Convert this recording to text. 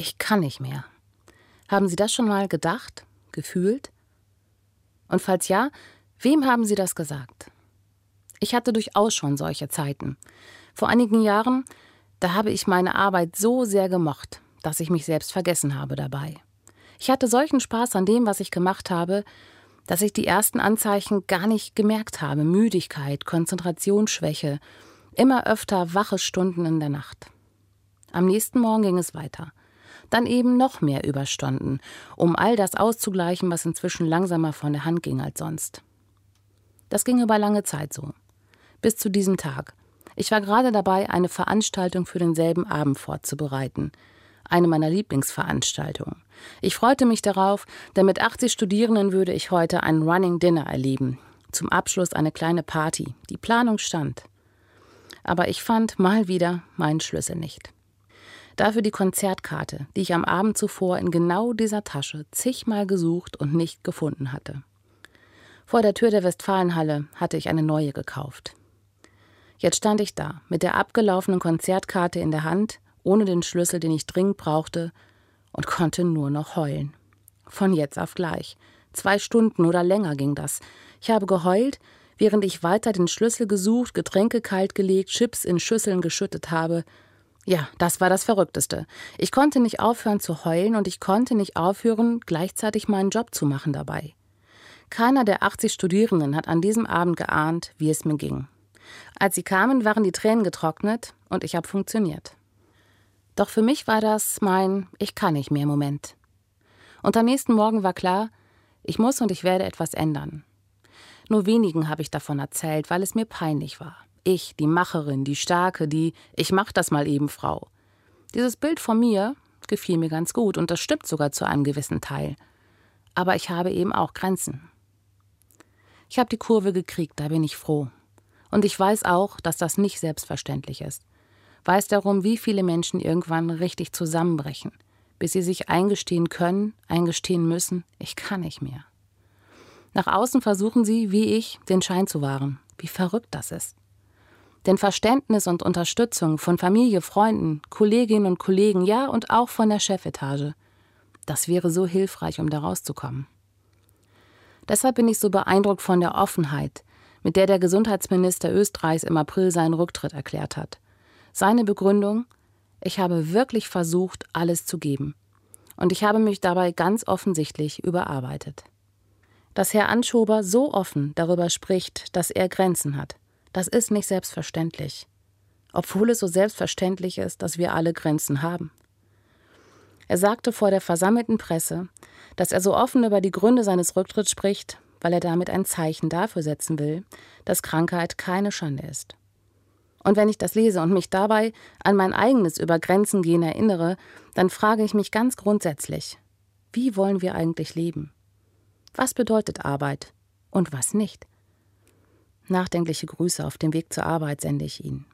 Ich kann nicht mehr. Haben Sie das schon mal gedacht, gefühlt? Und falls ja, wem haben Sie das gesagt? Ich hatte durchaus schon solche Zeiten. Vor einigen Jahren, da habe ich meine Arbeit so sehr gemocht, dass ich mich selbst vergessen habe dabei. Ich hatte solchen Spaß an dem, was ich gemacht habe, dass ich die ersten Anzeichen gar nicht gemerkt habe. Müdigkeit, Konzentrationsschwäche, immer öfter wache Stunden in der Nacht. Am nächsten Morgen ging es weiter. Dann eben noch mehr Überstunden, um all das auszugleichen, was inzwischen langsamer von der Hand ging als sonst. Das ging über lange Zeit so. Bis zu diesem Tag. Ich war gerade dabei, eine Veranstaltung für denselben Abend vorzubereiten. Eine meiner Lieblingsveranstaltungen. Ich freute mich darauf, denn mit 80 Studierenden würde ich heute ein Running Dinner erleben. Zum Abschluss eine kleine Party. Die Planung stand. Aber ich fand mal wieder meinen Schlüssel nicht. Dafür die Konzertkarte, die ich am Abend zuvor in genau dieser Tasche zigmal gesucht und nicht gefunden hatte. Vor der Tür der Westfalenhalle hatte ich eine neue gekauft. Jetzt stand ich da, mit der abgelaufenen Konzertkarte in der Hand, ohne den Schlüssel, den ich dringend brauchte, und konnte nur noch heulen. Von jetzt auf gleich. 2 Stunden oder länger ging das. Ich habe geheult, während ich weiter den Schlüssel gesucht, Getränke kalt gelegt, Chips in Schüsseln geschüttet habe. Ja, das war das Verrückteste. Ich konnte nicht aufhören zu heulen und ich konnte nicht aufhören, gleichzeitig meinen Job zu machen dabei. Keiner der 80 Studierenden hat an diesem Abend geahnt, wie es mir ging. Als sie kamen, waren die Tränen getrocknet und ich habe funktioniert. Doch für mich war das mein Ich-kann-nicht-mehr-Moment. Und am nächsten Morgen war klar, ich muss und ich werde etwas ändern. Nur wenigen habe ich davon erzählt, weil es mir peinlich war. Ich, die Macherin, die Starke, die Ich-mach-das-mal-eben-Frau. Dieses Bild von mir gefiel mir ganz gut und das stimmt sogar zu einem gewissen Teil. Aber ich habe eben auch Grenzen. Ich habe die Kurve gekriegt, da bin ich froh. Und ich weiß auch, dass das nicht selbstverständlich ist. Weiß darum, wie viele Menschen irgendwann richtig zusammenbrechen, bis sie sich eingestehen können, eingestehen müssen, ich kann nicht mehr. Nach außen versuchen sie, wie ich, den Schein zu wahren. Wie verrückt das ist. Denn Verständnis und Unterstützung von Familie, Freunden, Kolleginnen und Kollegen, ja und auch von der Chefetage, das wäre so hilfreich, um da rauszukommen. Deshalb bin ich so beeindruckt von der Offenheit, mit der Gesundheitsminister Österreichs im April seinen Rücktritt erklärt hat. Seine Begründung: Ich habe wirklich versucht, alles zu geben. Und ich habe mich dabei ganz offensichtlich überarbeitet. Dass Herr Anschober so offen darüber spricht, dass er Grenzen hat, das ist nicht selbstverständlich. Obwohl es so selbstverständlich ist, dass wir alle Grenzen haben. Er sagte vor der versammelten Presse, dass er so offen über die Gründe seines Rücktritts spricht, weil er damit ein Zeichen dafür setzen will, dass Krankheit keine Schande ist. Und wenn ich das lese und mich dabei an mein eigenes Über Grenzen gehen erinnere, dann frage ich mich ganz grundsätzlich, wie wollen wir eigentlich leben? Was bedeutet Arbeit und was nicht? Nachdenkliche Grüße auf dem Weg zur Arbeit sende ich Ihnen.